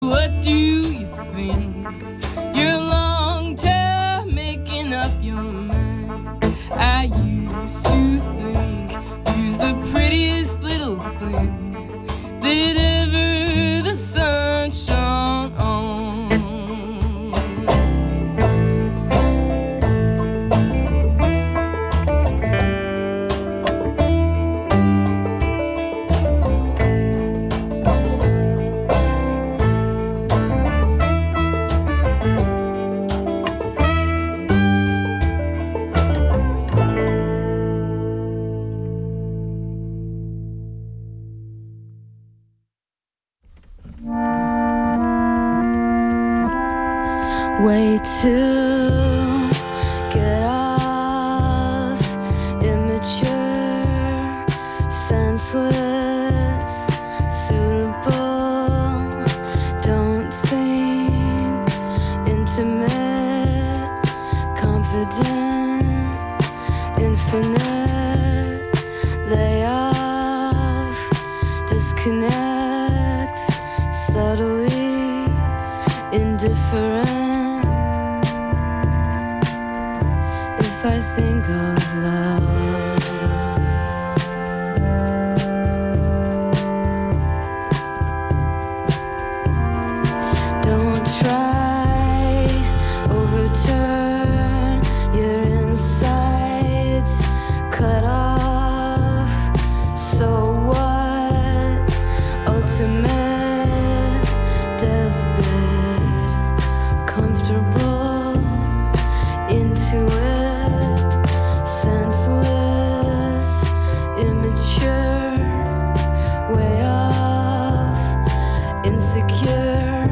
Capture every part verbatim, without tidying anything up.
what do you think? You're long time making up your mind. I used to think you're the prettiest little thing that ever the sun shone on. Way to get off, immature, senseless, suitable, don't think, intimate, confident, infinite, lay off, disconnect, subtly, indifferent. If I think of love, don't try, overturn your insides, cut off, so what, ultimate, deathbed, comfortable, into it. Senseless, immature, way off, insecure.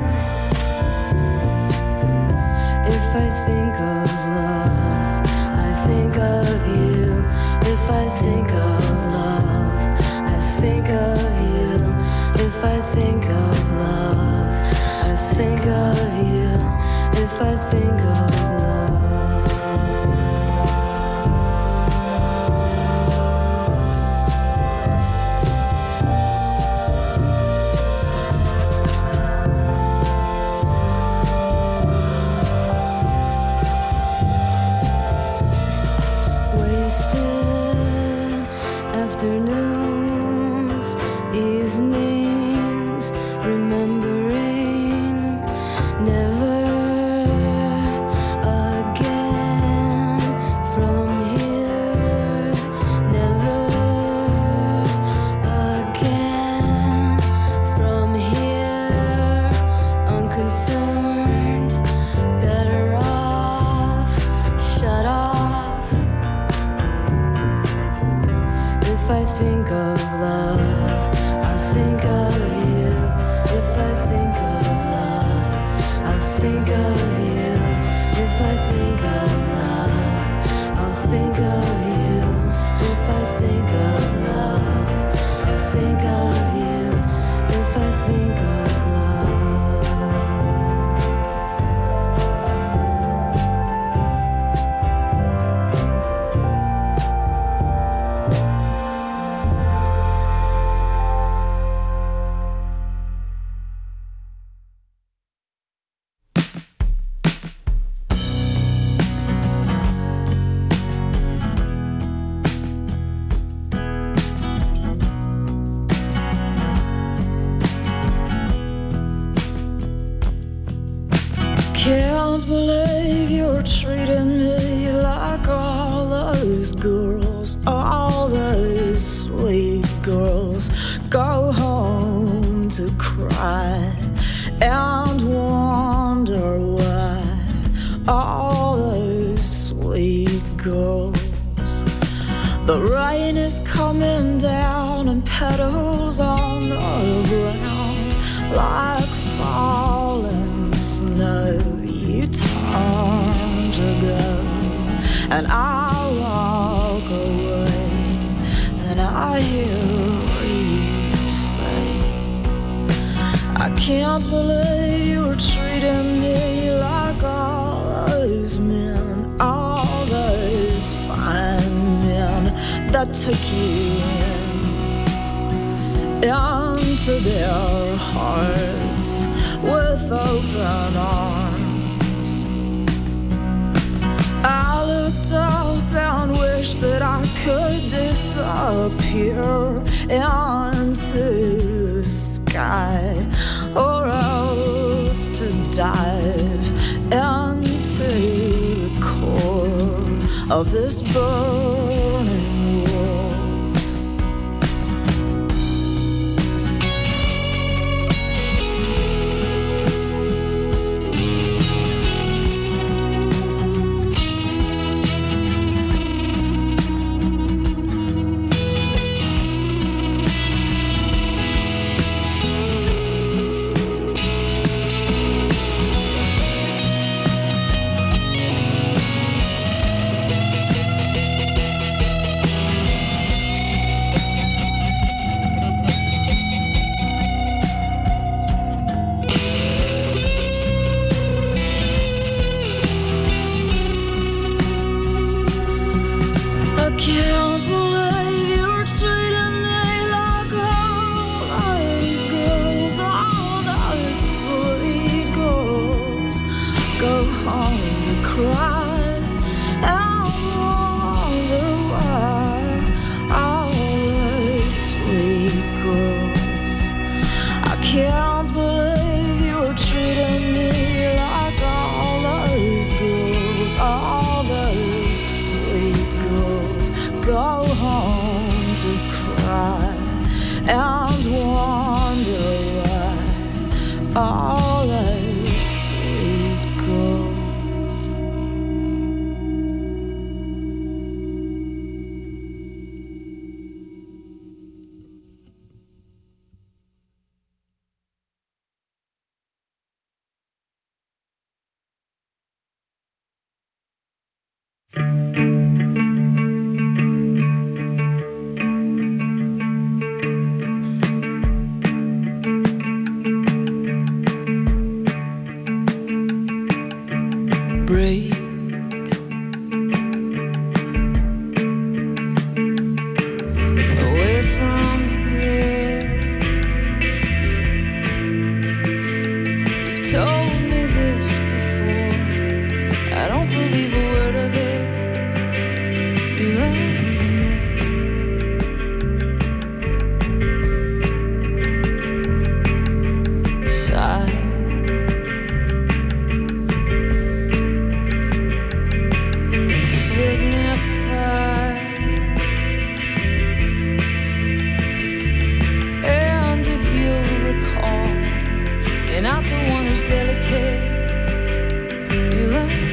If I think of love, I think of you. If I think of love, I think of you. If I think of love, I think of you. If I think of love. Afternoons, evenings, remembering, never again from here, never again from here, unconcerned, better off, shut off. If I think of love, I think of you. If I think of love, I think of you. If I think of love, I'll think of you. If I think of love, I'll think of you. If I think of love. Can't believe you're treating me like all those girls, all those sweet girls go home to cry and wonder why. All those sweet girls. The rain is coming down and petals on the ground like falling snow. You turn to go and I walk away, and I hear you say, I can't believe you're treating me like all those men, all those fine men that took you in into their hearts. with open arms. I looked up and wished that I could disappear into the sky, or else to dive into the core of this burning world. Can't believe you're treating me like all those girls, all those sweet girls go home to cry and wonder why. All those sweet girls, I can't believe you're treating me like all those girls, all those sweet girls go home to cry and wonder why. All those sweet girls. Break away from here. You've told me this before, I don't believe a word of it. You love me. Sigh. Signify, and if you'll recall, you're not the one who's delicate. You love me.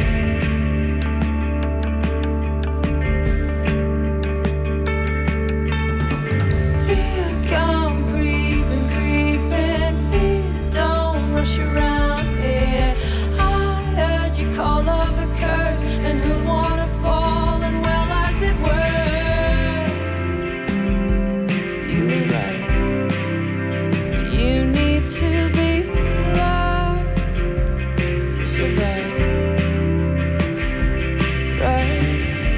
Fear come creeping, creeping. Fear don't rush around here. I heard you call love a curse, and who wanna fall and well as it were. You were right. You need to be loved to survive. Right.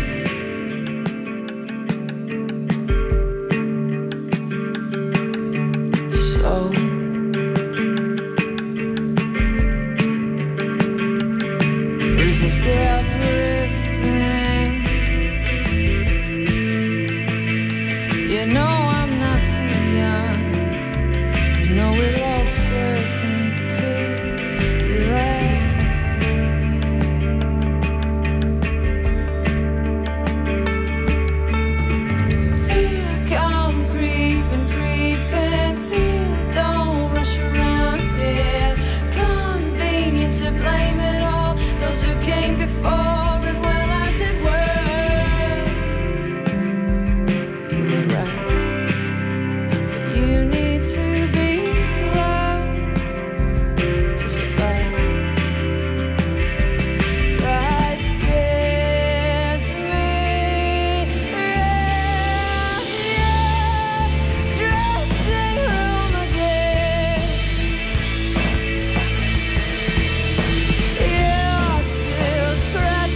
So resist everything. You know I'm not too young. You know with all certainty you love me. Fear come creeping, creeping. Fear don't rush around here. Convenient to blame it all. Those who came before and well as it were. You were right, but you need to be loved to survive. Right there to me, round your dressing room again. You're still scratching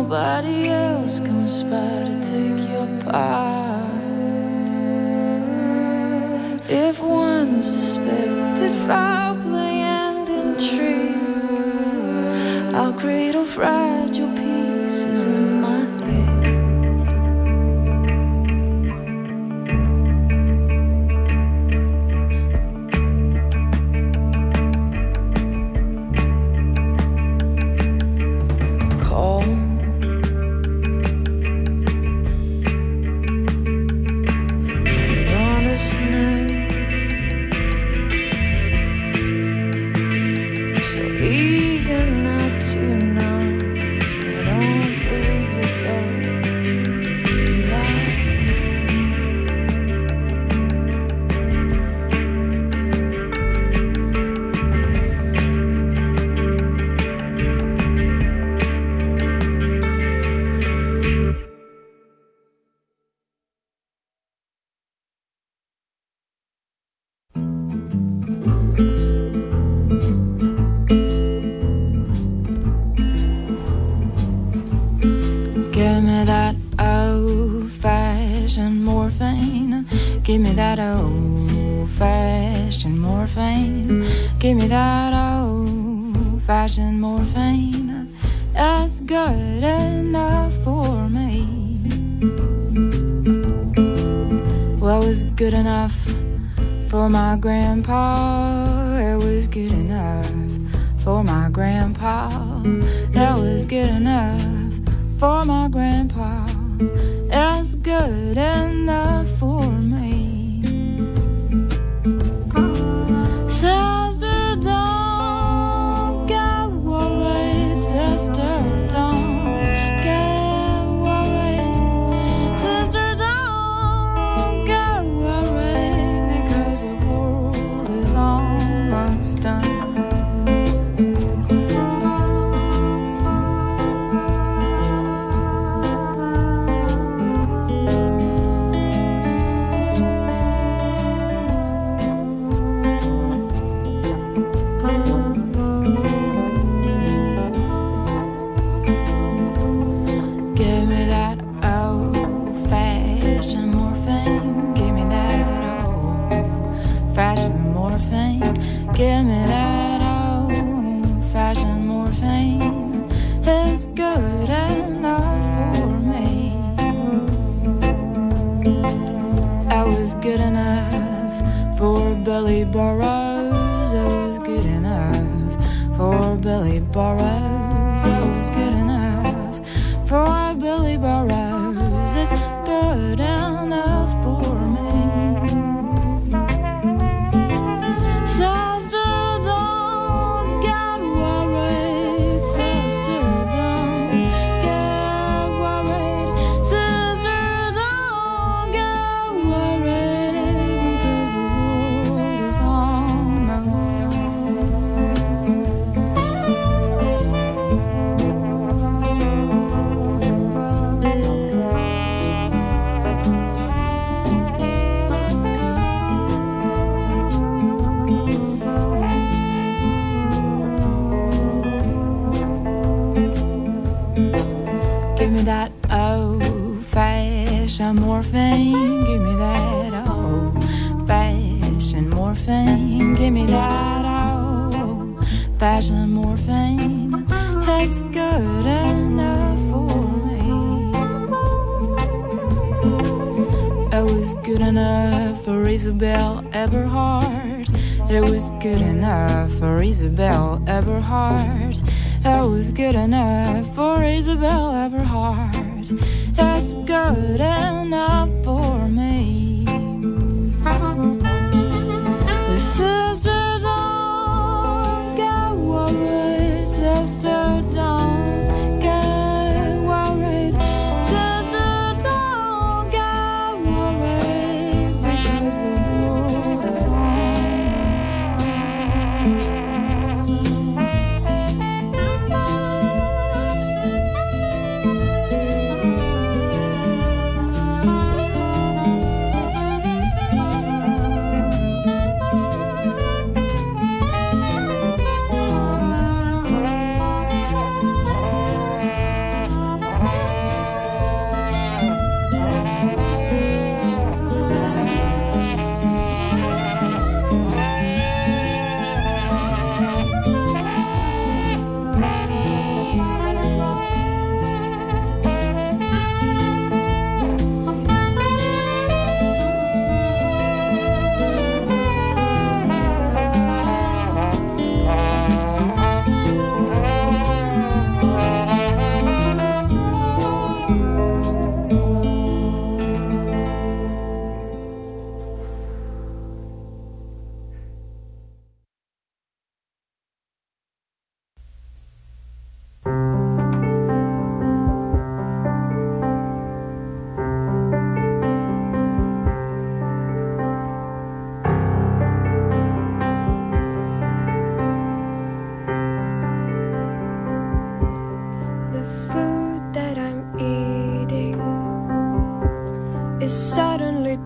nobody else comes by to take your part. If one suspected foul play and intrigue, I'll cradle fragile pieces in my head. Give me that old-fashioned morphine. Give me that old-fashioned morphine. That's good enough for me. Well, it was good enough for my grandpa. It was good enough for my grandpa. That was good enough for my grandpa. That's good enough for me. Sister, don't get worried. Sister, don't get worried. Sister, don't get worried, because the world is almost done. Give me that old-fashioned morphine. It's good enough for me. That was good enough for Billy Burroughs. That was good enough for Billy Burroughs. That was good enough for Billy Burroughs. It's good enough for me. Give me that old-fashioned morphine. Give me that old-fashioned morphine. Give me that old-fashioned morphine. It's good enough for me. It was good enough for Isabel Eberhardt. It was good enough for Isabel Eberhardt. That was good enough for Isabel Eberhardt. That's good enough for me. The sisters don't get worried. Sister, don't get worried. Sister, don't get worried, because the world is almost done.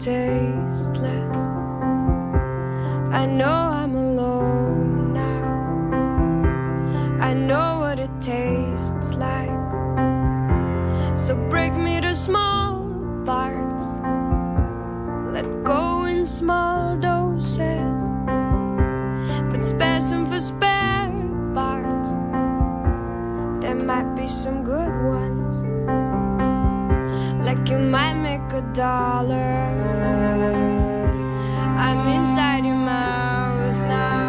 tasteless. I know I'm alone now. I know what it tastes like. So break me to small parts. Let go in small doses, but spare some for spare parts. There might be some good ones. Like you might make a dollar. I'm inside your mouth now,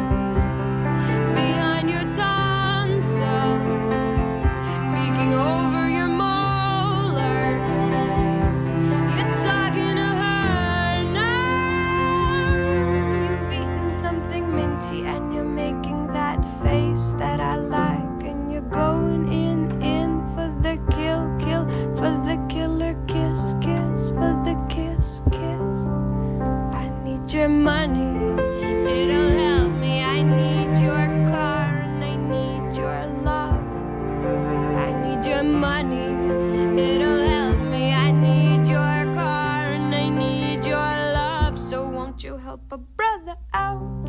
behind your tonsils, peeking over your molars. You're talking to her now. You've eaten something minty and you're making that face that I like, and you're going in, in for the kill, kill, for the killer kiss, kiss, for the kiss, kiss. I need your money, it'll help me. I need your car and I need your love. I need your money, it'll help me. I need your car and I need your love. So won't you help a brother out?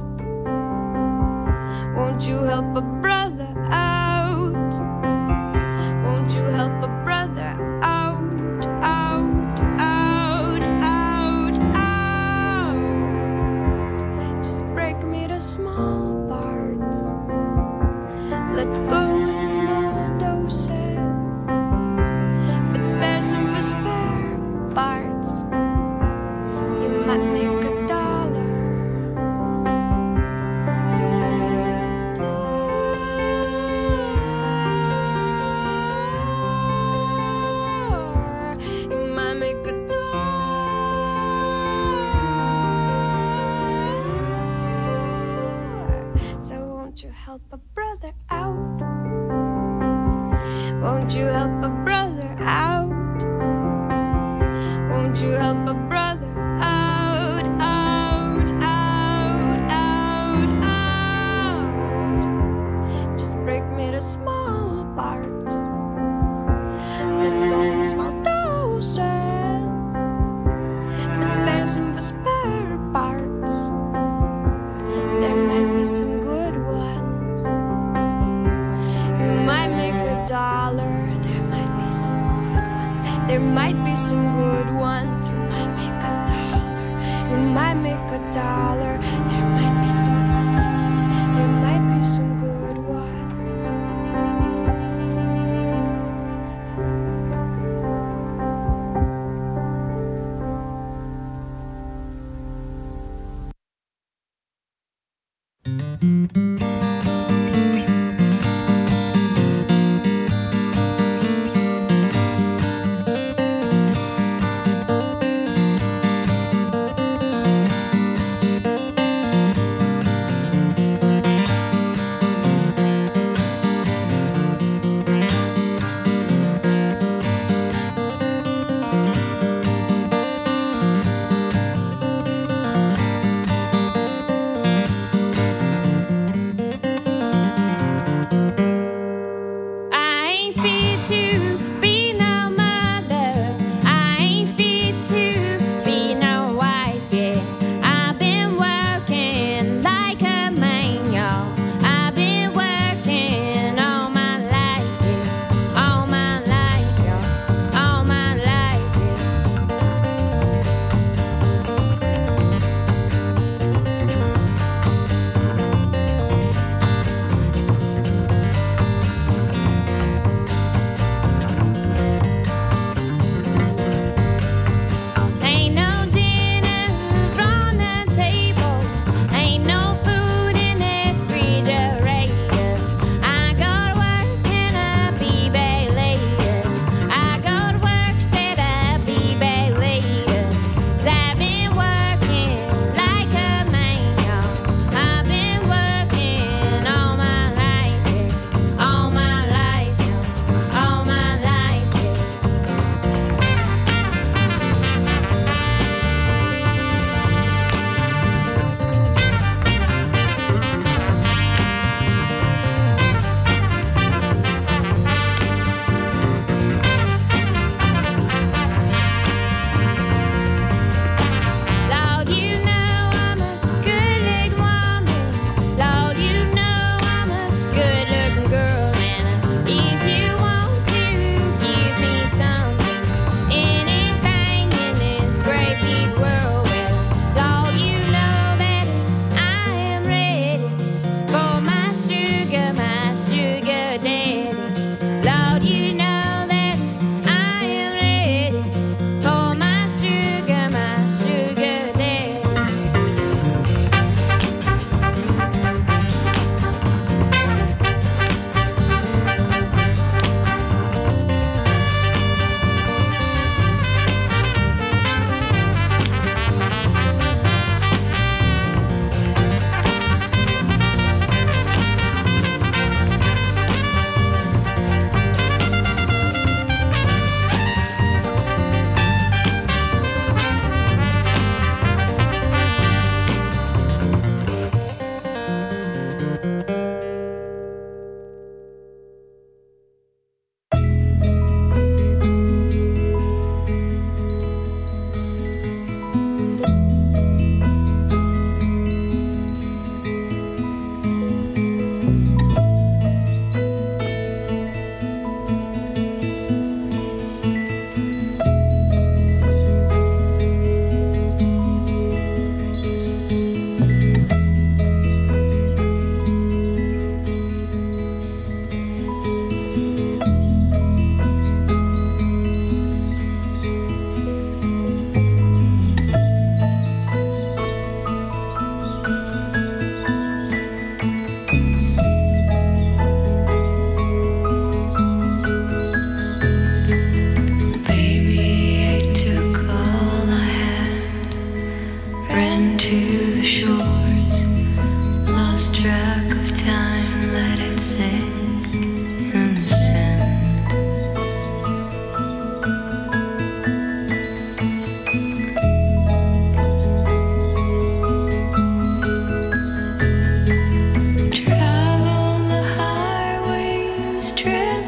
Won't you help a brother out? Won't you help a brother out? Out, out, out, out. Just break me to small parts. Let go in small doses, but spare some for spare parts. You might make a dollar. You might make a dollar. So won't you help a brother out? Won't you help a brother out? Won't you help a brother out? Out, out, out, out. Just break me to small parts. Let go in small doses, but spare some for spare parts. There might be some good ones. You might make a dollar. There might be some good ones. There might be some good ones. You might make a dollar. You might make a dollar. There might be some good ones. There might be some good ones.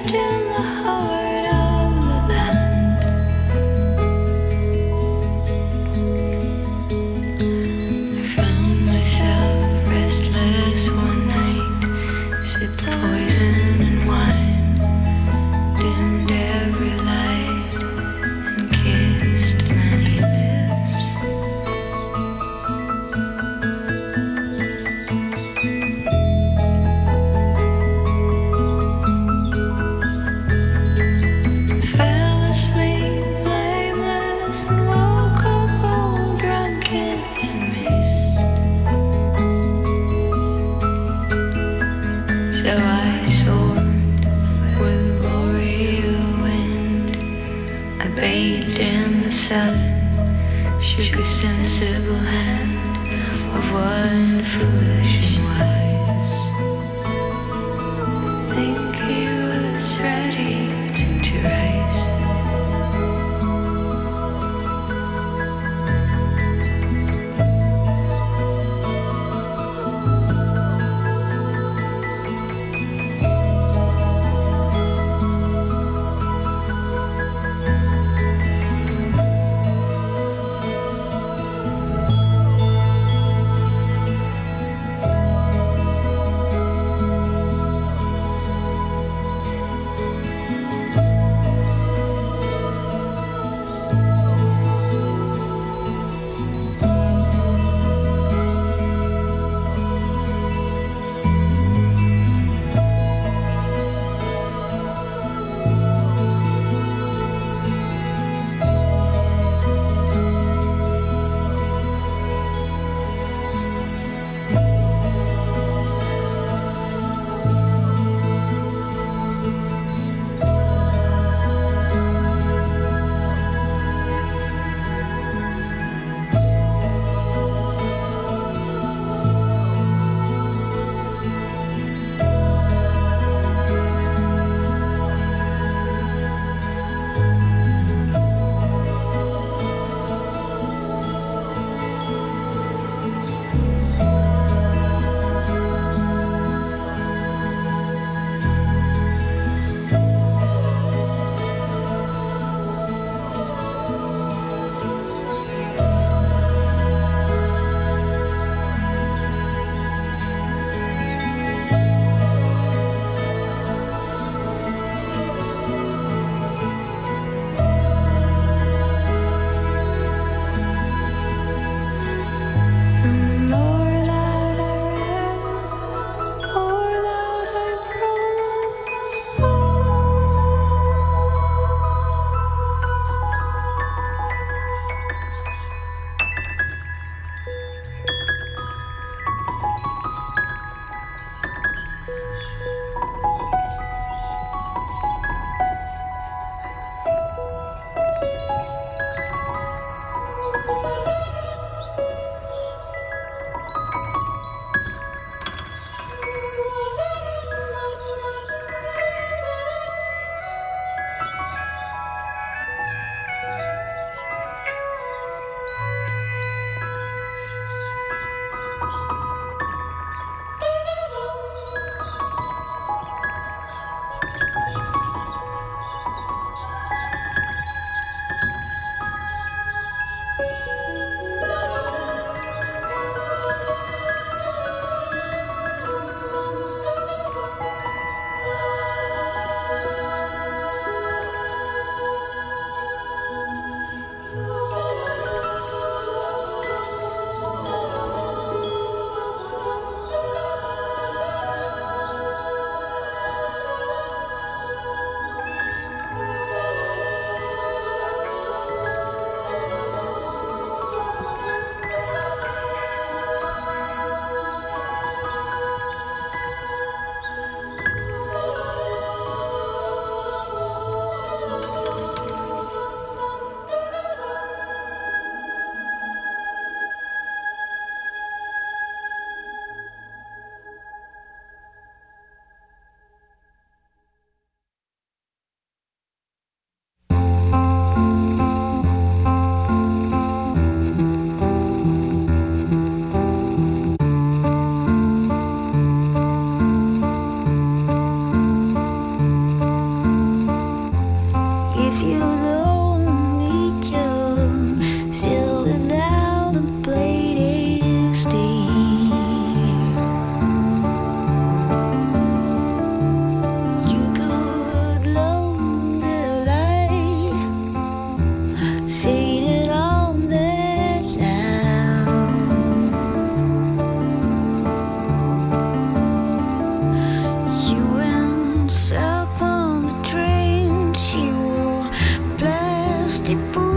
Thank してぽ